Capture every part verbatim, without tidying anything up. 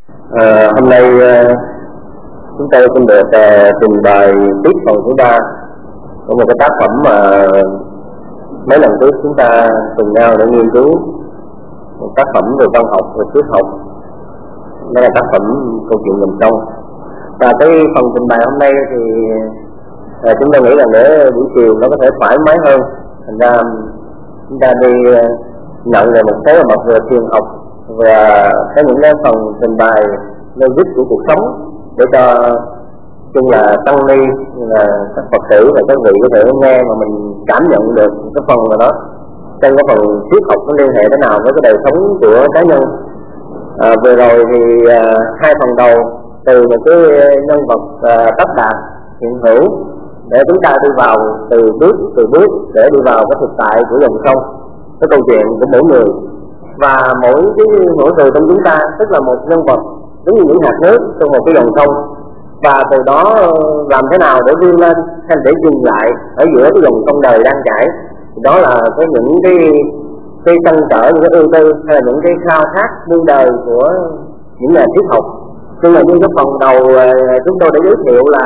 À, hôm nay uh, chúng tôi xin được uh, trình bày tiếp phần thứ ba của một cái tác phẩm mà mấy lần trước chúng ta cùng nhau để nghiên cứu, một tác phẩm về văn học, về triết học. Đó là tác phẩm Câu chuyện Dòng Sông. Và cái phần trình bày hôm nay thì uh, chúng ta nghĩ rằng để buổi chiều nó có thể thoải mái hơn, thành ra chúng ta đi uh, nhận về một số mặt về thiền học và có những cái phần trình bày logic của cuộc sống để cho chung là tăng ni, là các Phật tử và các vị có thể nghe mà mình cảm nhận được cái phần mà đó trong cái phần triết học nó liên hệ thế nào với cái đời sống của cá nhân. À, vừa rồi thì à, hai phần đầu từ một cái nhân vật à, Tất Đạt hiện hữu để chúng ta đi vào từ bước từ bước để đi vào cái thực tại của dòng sông, cái câu chuyện của mỗi người. Và mỗi cái mỗi người trong chúng ta tức là một nhân vật giống như những hạt nước trong một cái dòng sông, và từ đó làm thế nào để vươn lên hay để dừng lại ở giữa cái dòng sông đời đang chảy. Đó là cái những cái cái trăn trở, những cái ưu tư hay là những cái khao khát đương đời của những nhà triết học. Nhưng mà như cái phần đầu chúng tôi đã giới thiệu là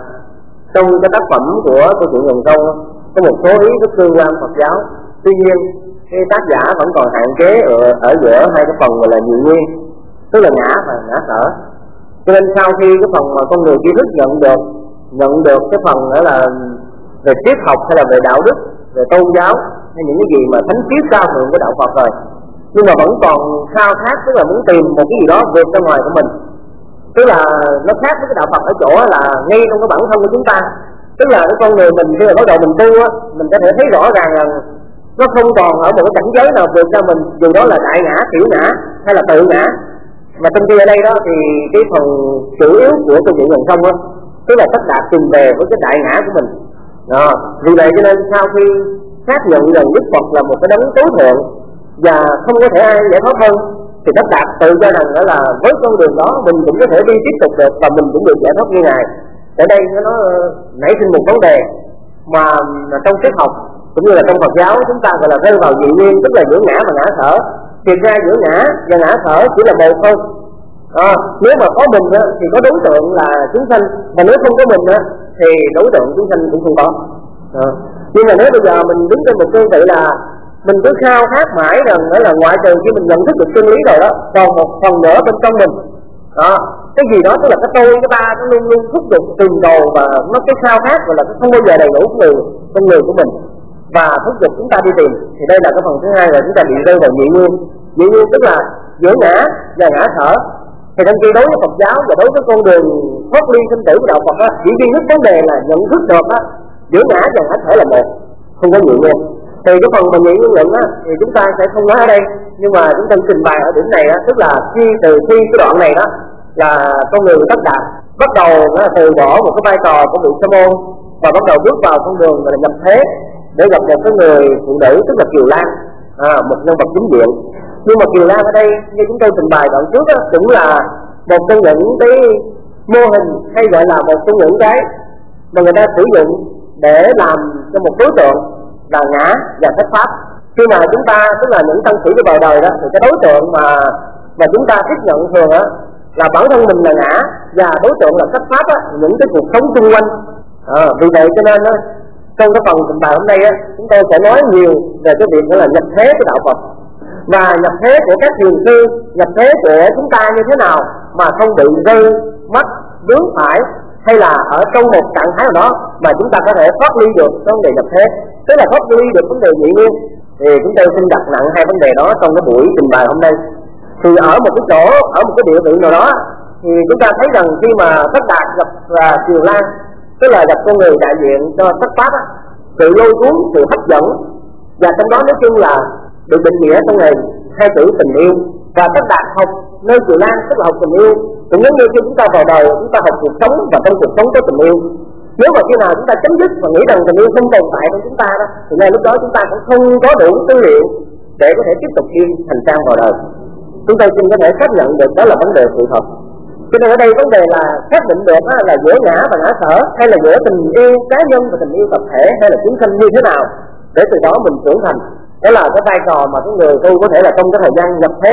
trong cái tác phẩm của Câu chuyện Dòng Sông có một số ý rất tương quan Phật giáo. Tuy nhiên cái tác giả vẫn còn hạn chế ở, ở giữa hai cái phần gọi là nhị nguyên, tức là ngã và ngã sở. Cho nên sau khi cái phần mà con người tri thức nhận được nhận được cái phần đó là về triết học hay là về đạo đức, về tôn giáo hay những cái gì mà thánh triết cao thượng của đạo Phật rồi, nhưng mà vẫn còn khao khát, tức là muốn tìm một cái gì đó vượt ra ngoài của mình. Tức là nó khác với cái đạo Phật ở chỗ là ngay trong cái bản thân của chúng ta, tức là cái con người mình khi mà bắt đầu mình tu á, mình có thể thấy rõ ràng rằng nó không còn ở một cái cảnh giới nào vượt ra mình, dù đó là đại ngã, tiểu ngã hay là tự ngã. Mà trong khi ở đây đó thì cái phần chủ yếu của Câu chuyện Dòng Sông á, tức là Tất Đạt tìm về với cái đại ngã của mình đó. Vì vậy cho nên sau khi xác nhận rằng Đức Phật là một cái đấng tối thượng và không có thể ai giải thoát hơn, thì Tất Đạt tự cho rằng đó là với con đường đó mình cũng có thể đi tiếp tục được và mình cũng được giải thoát như Ngài. Ở đây nó nảy sinh một vấn đề mà trong triết học cũng như là trong Phật giáo chúng ta gọi là rơi vào dị nguyên, tức là giữa ngã và ngã sở. Thiệt ra giữa ngã và ngã sở chỉ là một thôi. À, nếu mà có mình á, thì có đối tượng là chúng sanh, mà nếu không có mình á, thì đối tượng chúng sanh cũng không có. À, nhưng mà nếu bây giờ mình đứng trên một cương vị là mình cứ khao khát mãi rằng đó là ngoại trừ khi mình nhận thức được chân lý rồi đó, còn một phần nữa bên trong mình, à, cái gì đó tức là cái tôi, cái ta nó luôn luôn thúc giục tìm cầu và nó cái khao khát gọi là cái không bao giờ đầy đủ người con người của mình và thúc giục chúng ta đi tìm. Thì đây là cái phần thứ hai là chúng ta bị rơi vào nhị nguyên. Nhị nguyên tức là giữa ngã và ngã sở. Thì trong khi đối với Phật giáo và đối với con đường thoát ly sinh tử của đạo Phật á, chỉ duy nhất vấn đề là nhận thức được á, giữa ngã và ngã sở là một, không có nhị nguyên. Thì cái phần mà nhị nguyên luận á thì chúng ta sẽ không nói ở đây, nhưng mà chúng ta trình bày ở điểm này á, tức là khi từ khi cái đoạn này đó là con người Tất Đạt bắt đầu nó là từ bỏ một cái vai trò của vị sa môn và bắt đầu bước vào con đường là nhập thế để gặp một cái người phụ nữ tức là Kiều Lan, à, một nhân vật chính diện. Nhưng mà Kiều Lan ở đây như chúng tôi trình bày đoạn trước đó, cũng là một trong những cái mô hình hay gọi là một trong những cái mà người ta sử dụng để làm cho một đối tượng là ngã và thất pháp. Khi mà chúng ta tức là những tân sĩ đi vào đời đó, thì cái đối tượng mà mà chúng ta tiếp nhận thường á là bản thân mình là ngã và đối tượng là thất pháp á, những cái cuộc sống xung quanh. À, vì vậy cho nên á, trong cái phần trình bày hôm nay á, chúng tôi sẽ nói nhiều về cái việc đó là nhập thế của đạo Phật và nhập thế của các thiền sư, nhập thế của chúng ta như thế nào mà không bị rơi mất vướng phải, hay là ở trong một trạng thái nào đó mà chúng ta có thể thoát ly được vấn đề nhập thế, tức là thoát ly được vấn đề nhị nguyên. Thì chúng tôi xin đặt nặng hai vấn đề đó trong cái buổi trình bày hôm nay. Thì ở một cái chỗ, ở một cái địa vị nào đó, thì chúng ta thấy rằng khi mà Tất Đạt gặp uh, Kiều Lan, tức là gặp con người đại diện cho thất pháp á, sự lôi cuốn, sự hấp dẫn, và trong đó nói chung là được định nghĩa trong này hai chữ tình yêu. Và Tất Đạt học nơi Kiều Lan tức là học tình yêu, cũng giống như khi chúng ta vào đời chúng ta học cuộc sống và trong cuộc sống có tình yêu. Nếu mà khi nào chúng ta chấm dứt và nghĩ rằng tình yêu không tồn tại trong chúng ta đó, thì ngay lúc đó chúng ta cũng không có đủ tư liệu để có thể tiếp tục đi hành trang vào đời. Chúng tôi xin có thể xác nhận được đó là vấn đề sự thật. Cho nên ở đây vấn đề là xác định được là giữa ngã và ngã sở, hay là giữa tình yêu cá nhân và tình yêu tập thể, hay là chúng sanh như thế nào, để từ đó mình trưởng thành. Đó là cái vai trò mà cái người tu có thể là trong cái thời gian nhập thế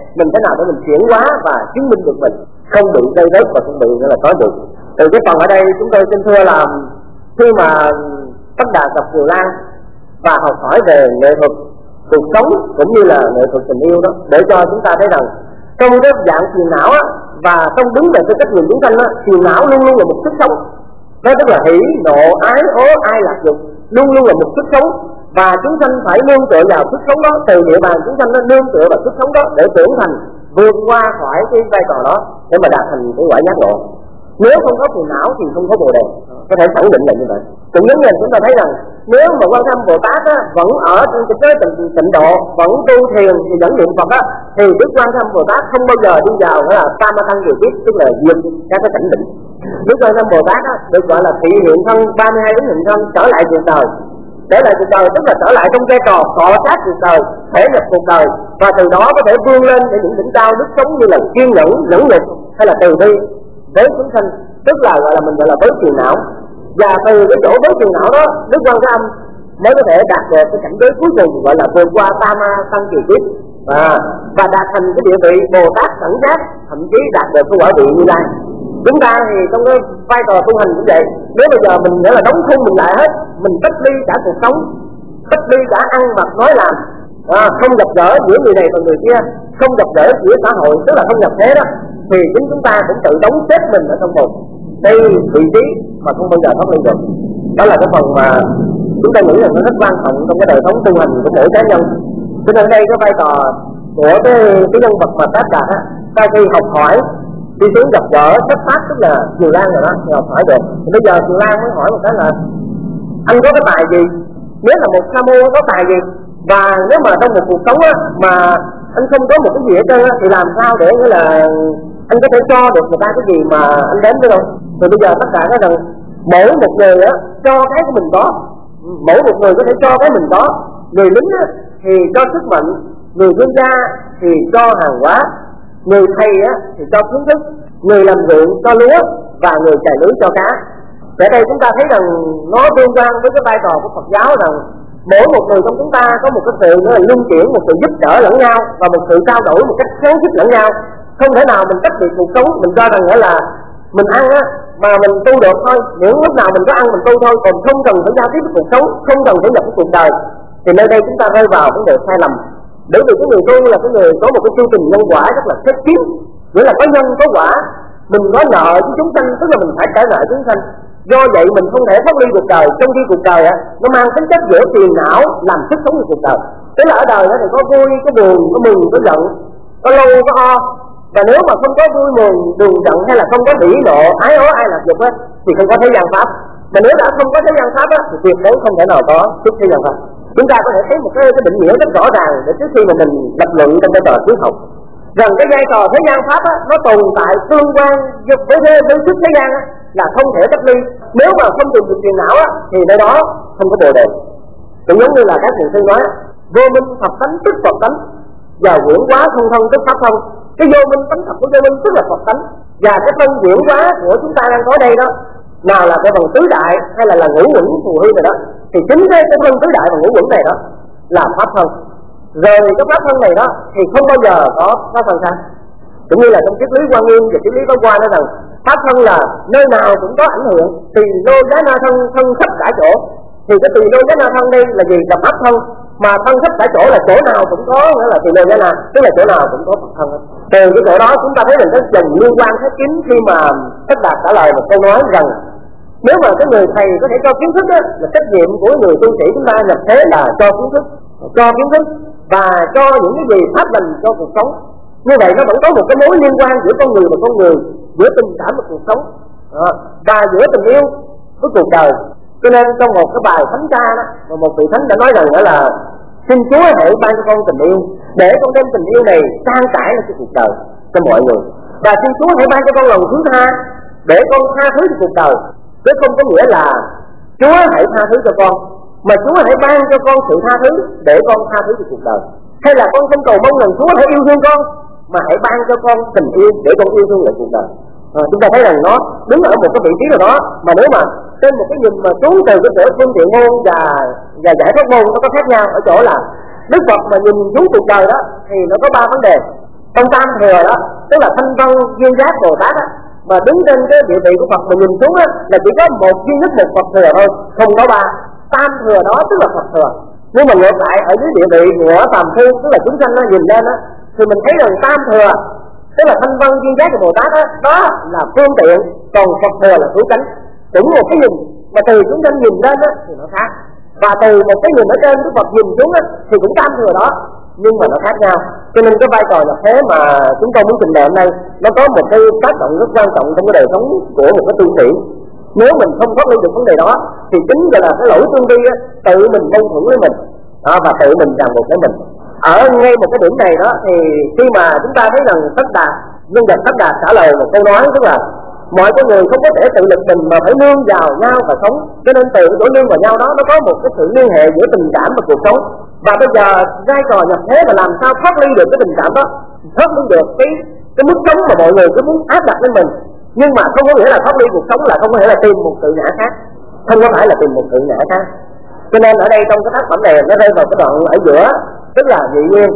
mình thế nào để mình chuyển hóa và chứng minh được mình, không bị dây rớt và không bị nghĩa là có được. Từ cái phần ở đây chúng tôi xin thưa là khi mà Tất Đạt gặp Kiều Lan và học hỏi về nghệ thuật cuộc sống cũng như là nghệ thuật tình yêu đó, để cho chúng ta thấy rằng trong cái dạng phiền não á, và trong đứng về cái trách nhiệm chúng sanh á, phiền não luôn luôn là một sức sống, đó tức là hỉ nộ ái ố ai lạc dục luôn luôn là một sức sống, và chúng sanh phải nương tựa vào sức sống đó, từ địa bàn chúng sanh nó nương tựa vào sức sống đó để trưởng thành, vượt qua khỏi cái vai trò đó để mà đạt thành cái quả giác ngộ. Nếu không có phiền não thì không có bồ đề, có thể khẳng định là như vậy. Cũng giống như chúng ta thấy rằng nếu mà Quan Thế Âm Bồ Tát á, vẫn ở trong cái giới tịnh, tịnh độ, vẫn tu thiền thì vẫn niệm Phật á, thì Đức Quan Thế Âm Bồ Tát không bao giờ đi vào đó là tam ma thân điều tiết, tức là diệt các cái cảnh định. Đức Quan Thế Âm Bồ Tát á, được gọi là thị hiện thân ba mươi hai ứng hiện thân, trở lại cuộc đời. Trở lại cuộc đời tức là trở lại trong vai trò cọ sát cuộc đời, thể nhập cuộc đời, và từ đó có thể vươn lên để những đỉnh cao đức sống như là kiên nhẫn, nhẫn nhục hay là từ bi với chúng sanh, tức là gọi là mình gọi là với phiền não. Và từ cái chỗ với phiền não đó, Đức Quan Thế Âm mới có thể đạt được cái cảnh giới cuối cùng gọi là vượt qua tam ma tăng kỳ kiếp, à, và đạt thành cái địa vị Bồ Tát Đẳng Giác, thậm chí đạt được cái quả vị Như Lai. Chúng ta thì trong cái vai trò tu hành cũng vậy, nếu bây giờ mình nghĩa là đóng khung mình lại hết, mình cách ly cả cuộc sống, cách ly cả ăn mặc nói làm, à, không gặp gỡ giữa người này và người kia, không gặp gỡ giữa xã hội, tức là không nhập thế đó, thì chính chúng ta cũng tự đóng xếp mình ở trong một cái vị trí mà không bao giờ thoát ly được. Đó là cái phần mà chúng ta nghĩ là nó rất quan trọng trong cái đời sống tu hành của mỗi cá nhân. Cho nên đây cái vai trò của cái, cái nhân vật mà Tất Đạt á, sau khi học hỏi đi xuống gặp gỡ xuất phát tức là Kiều Lan rồi đó, thì học hỏi được. Thì bây giờ Kiều Lan mới hỏi một cái là anh có cái tài gì, nếu là một sa môn có tài gì, và nếu mà trong một cuộc sống á, mà anh không có một cái gì hết trơn á, thì làm sao để nghĩa là anh có thể cho được người ta cái gì mà anh đến với đâu. Thì bây giờ tất cả nói rằng mỗi một người á cho cái của mình có, mỗi một người có thể cho cái mình có. Người lính á, thì cho sức mạnh, người thương gia thì cho hàng hóa, người thầy á, thì cho kiến thức, người làm ruộng cho lúa, và người chài lưới cho cá. Ở đây chúng ta thấy rằng nó tương quan với cái vai trò của Phật giáo, rằng mỗi một người trong chúng ta có một cái sự nữa là luân chuyển, một sự giúp đỡ lẫn nhau và một sự trao đổi một cách kháng khích lẫn nhau. Không thể nào mình cách biệt cuộc sống, mình cho rằng là mình ăn á mà mình tu được thôi, những lúc nào mình có ăn mình tu thôi, còn không cần phải giao tiếp với cuộc sống, không cần phải nhập với cuộc đời. Thì nơi đây chúng ta rơi vào vấn đề sai lầm. Bởi vì cái người tu là cái người có một cái chu trình nhân quả rất là khép kín, nghĩa là có nhân có quả, mình có nợ với chúng sanh, tức là mình phải trả nợ chúng sanh. Do vậy mình không thể thoát ly cuộc đời, trong khi cuộc đời á nó mang tính chất giữa phiền não làm sức sống của cuộc đời. Tức là ở đời á thì có vui, có buồn, có mừng, có giận, có lâu, có ho. Và nếu mà không có vui mừng, buồn giận hay là không có hỉ nộ, ái ố ai lạc dục á, thì không có thế gian pháp. Mà nếu đã không có thế gian pháp á, thì tuyệt đối không thể nào có xuất thế gian pháp. Chúng ta có thể thấy một cái, cái định nghĩa rất rõ ràng để trước khi mà mình lập luận trong cái tờ triết học rằng cái vai trò thế gian pháp á, nó tồn tại tương quan với thế với sức thế gian á, là không thể cách ly. Nếu mà không dùng được phiền não á, thì nơi đó không có bồ đề. Cũng giống như là các thiền sư nói, vô minh Phật tánh tức Phật tánh, và chuyển hóa không thân tức pháp thân. Cái vô minh tánh thật của vô minh tức là Phật tánh, và cái thân chuyển hóa của chúng ta đang có đây đó, nào là cái phần tứ đại hay là là ngũ uẩn phù huy này đó, thì chính cái cái thân tứ đại và ngũ uẩn này đó là pháp thân. Rồi cái pháp thân này đó thì không bao giờ có có phần thân. Cũng như là trong triết lý Quan Nghiêm và triết lý Pháp Hoa nói rằng pháp thân là nơi nào cũng có ảnh hưởng, tùy lô giá na thân, thân khắp cả chỗ. Thì cái tùy lô giá na thân đây là gì? Là pháp thân. Mà thân khắp cả chỗ là chỗ nào cũng có, nghĩa là tùy lô giá na, tức là chỗ nào cũng có pháp thân. Từ cái chỗ đó chúng ta thấy rằng cái dần liên quan khép kín khi mà Tất Đạt trả lời một câu nói rằng nếu mà cái người thầy có thể cho kiến thức đó, là trách nhiệm của người tu sĩ chúng ta nhập thế là cho kiến thức, cho kiến thức và cho những cái gì pháp lành cho cuộc sống. Như vậy nó vẫn có một cái mối liên quan giữa con người và con người, giữa tình cảm và cuộc sống, à, và giữa tình yêu với cuộc đời. Cho nên trong một cái bài thánh ca đó, mà một vị thánh đã nói rằng đó là xin Chúa hãy ban cho con tình yêu, để con đem tình yêu này san trải lên cho cuộc đời cho mọi người, và xin Chúa hãy ban cho con lòng thứ tha, để con tha thứ cho cuộc đời. Chứ không có nghĩa là Chúa hãy tha thứ cho con, mà Chúa hãy ban cho con sự tha thứ để con tha thứ cho cuộc đời. Hay là con không cầu mong rằng Chúa hãy yêu thương con, mà hãy ban cho con tình yêu để con yêu thương lại cuộc đời. À, chúng ta thấy rằng nó đứng ở một cái vị trí nào đó, mà nếu mà trên một cái nhìn mà xuống từ cái cửa phương tiện môn và và giải thoát môn nó có khác nhau ở chỗ là Đức Phật mà nhìn xuống cuộc đời đó thì nó có ba vấn đề. Trong tam thừa đó, tức là Thanh Văn Duyên Giác Bồ Tát á, mà đứng trên cái địa vị của Phật mà nhìn xuống á, là chỉ có một duy nhất một Phật thừa thôi, không có ba. Tam thừa đó tức là Phật thừa. Nhưng mà ngược lại ở dưới địa vị của phàm phu, tức là chúng sanh nó nhìn lên á, thì mình thấy rằng tam thừa tức là Thanh Văn Duyên Giác của Bồ Tát đó, đó là phương tiện, còn Phật thừa là cứu cánh. Cũng một cái nhìn mà từ chúng sanh nhìn lên á thì nó khác, và từ một cái nhìn ở trên của Phật nhìn xuống á thì cũng tam thừa đó, nhưng mà nó khác nhau. Cho nên cái vai trò nhập thế mà chúng tôi muốn trình bày hôm nay nó có một cái tác động rất quan trọng trong cái đời sống của một cái tu sĩ. Nếu mình không phát huy được vấn đề đó thì chính là cái lỗi tương vi á, tự mình mâu thuẫn với mình đó, và tự mình ràng buộc với mình. Ở ngay một cái điểm này đó thì khi mà chúng ta thấy rằng Tất Đạt, nhân vật Tất Đạt trả lời một câu nói, tức là mọi con người không có thể tự lực mình mà phải nương vào nhau và sống, cho nên từ cái nương vào nhau đó nó có một cái sự liên hệ giữa tình cảm và cuộc sống. Và bây giờ vai trò nhập thế là làm sao thoát ly được cái tình cảm đó, thoát ly được cái cái mức sống mà mọi người cứ muốn áp đặt lên mình, nhưng mà không có nghĩa là thoát ly cuộc sống là không có nghĩa là tìm một tự ngã khác, không có phải là tìm một tự ngã khác. Cho nên ở đây trong cái tác phẩm này nó rơi vào cái đoạn ở giữa, tức là dị nguyên.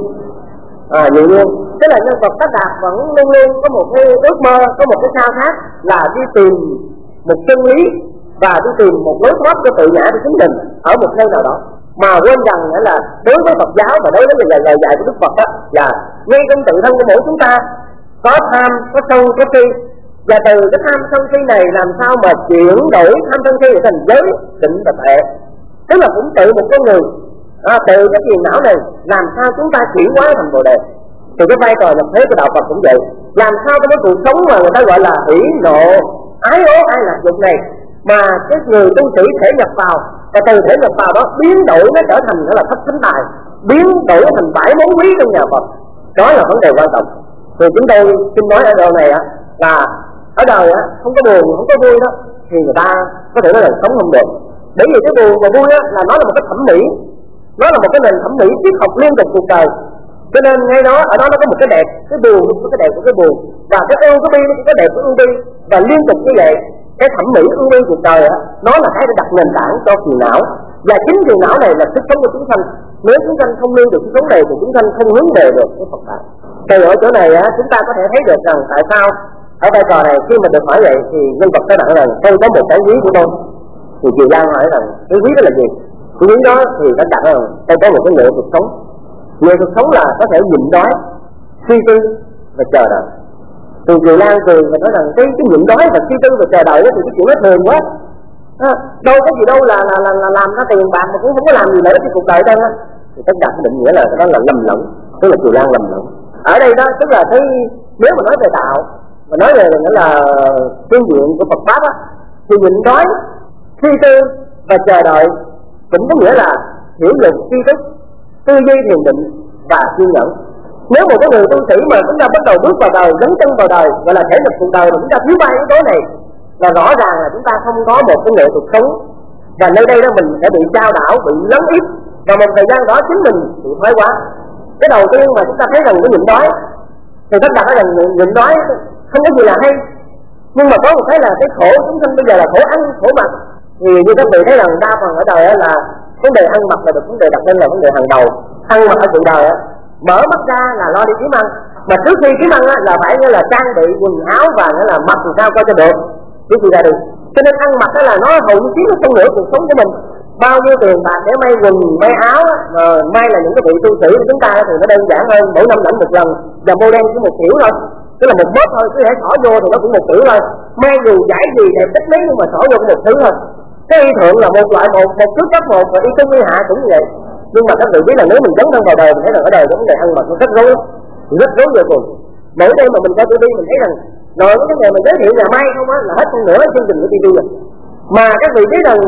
À, dị nguyên tức là nhân vật Tất Đạt vẫn luôn luôn có một cái ước mơ, có một cái khao khát là đi tìm một chân lý và đi tìm một lối thoát cho tự ngã của chính mình ở một nơi nào đó, mà quên rằng là đối với Phật giáo và đối với lời lời dạy của Đức Phật đó, là ngay trong tự thân của mỗi chúng ta có tham, có sân, có si, và từ cái tham sân si này làm sao mà chuyển đổi tham sân si thành giới định và tuệ, tức là cũng tự một con người à, từ cái phiền não này làm sao chúng ta chuyển hóa thành bồ đề. Thì cái vai trò nhập thế của đạo Phật cũng vậy, làm sao trong cái cuộc sống mà người ta gọi là hỷ nộ ái ố ai lạc dục này mà cái người tu sĩ thể nhập vào, và từ thể nhập vào đó biến đổi nó trở thành nó là thất thánh tài, biến đổi thành bãi món quý trong nhà Phật. Đó là vấn đề quan trọng. Thì chúng tôi xin nói ở đời này á, là ở đời á không có buồn không có vui đó thì người ta có thể nói là sống không được. Bởi vì cái buồn và vui á là nó là một cái thẩm mỹ, nó là một cái nền thẩm mỹ triết học liên tục cuộc đời. Cho nên ngay đó ở đó nó có một cái đẹp, cái buồn có cái đẹp của cái buồn, và cái ưu cái bi nó có cái đẹp của ưu bi, và liên tục như vậy. Cái thẩm mỹ ưu bi cuộc đời á, nó là cái để đặt nền tảng cho phiền não, và chính phiền não này là sức sống của chúng sanh. Nếu chúng sanh không lưu được sức sống này thì chúng sanh không hướng về được cái Phật đạo. Thì ở chỗ này á, chúng ta có thể thấy được rằng tại sao ở vai trò này khi mà được hỏi vậy thì nhân vật Tất Đạt rằng tôi có một cái quý của tôi. Thì Kiều Lan hỏi rằng cái quý đó là gì? Cái quý đó thì Tất Đạt rằng tôi có một cái nghệ thuật sống. Nghệ thuật sống là có thể nhịn đói, suy tư và chờ đợi. Thì Kiều Lan cười và nói rằng cái cái nhịn đói và suy tư và chờ đợi đó thì cái chuyện nó thường quá. À, đâu có gì đâu là là, là là làm ra tiền bạc mà cũng không có làm gì nữa cái cuộc đời đây á. Thì Tất Đạt định nghĩa là đó là lầm lẫn, tức là Kiều Lan lầm lẫn. Ở đây đó tức là cái nếu mà nói về đạo mà nói về nghĩa là phương diện của Phật pháp á, thì nhịn đói, suy tư và chờ đợi cũng có nghĩa là hiểu lực, tri thức, tư duy, thiền định và kiên nhẫn. Nếu một cái người tu sĩ mà chúng ta bắt đầu bước vào đời, dấn chân vào đời, gọi là thể lực cuộc đời mà chúng ta thiếu ba yếu tố này, là rõ ràng là chúng ta không có một cái nghệ thuật sống, và nơi đây đó mình sẽ bị trao đảo, bị lấn ép, và một thời gian đó chính mình bị thoái hóa. Cái đầu tiên mà chúng ta thấy rằng cái nhịn đói thì tất cả các lần nhịn đói không có gì là hay, nhưng mà có một cái là cái khổ chúng sinh bây giờ là khổ ăn khổ mặc. Thì như các vị thấy rằng đa phần ở đời là vấn đề ăn mặc là được vấn đề đặt lên là vấn đề hàng đầu. Ăn mặc ở cuộc đời á, mở mắt ra là lo đi kiếm ăn, mà trước khi kiếm ăn á là phải như là trang bị quần áo và nghĩa là mặc làm sao coi cho được chứ gì ra đi. Cho nên ăn mặc đó là nó hầu như chiếm phân nửa cuộc sống của mình. Bao nhiêu tiền bạc để may quần may áo á, mà may là những cái vị tu sĩ của chúng ta thì nó đơn giản hơn, mỗi năm lãnh một lần và model chỉ một kiểu thôi, tức là một mốt thôi, cứ thể xỏ vô thì nó cũng một kiểu thôi. May dù giải gì đẹp tích mấy nhưng mà xỏ vô cũng một thứ thôi. Cái y thượng là một loại một, một trước cấp một, và y trung y hạ cũng như vậy. Nhưng mà các vị biết là nếu mình dấn thân vào đời mình thấy rằng ở đời có vấn đề ăn mặc nó rất rối, rất rối vô cùng. Mỗi đêm mà mình coi ti vi mình thấy rằng rồi cái ngày mình giới thiệu nhà may không á là hết con nửa chương trình của ti vi rồi. Mà các vị biết rằng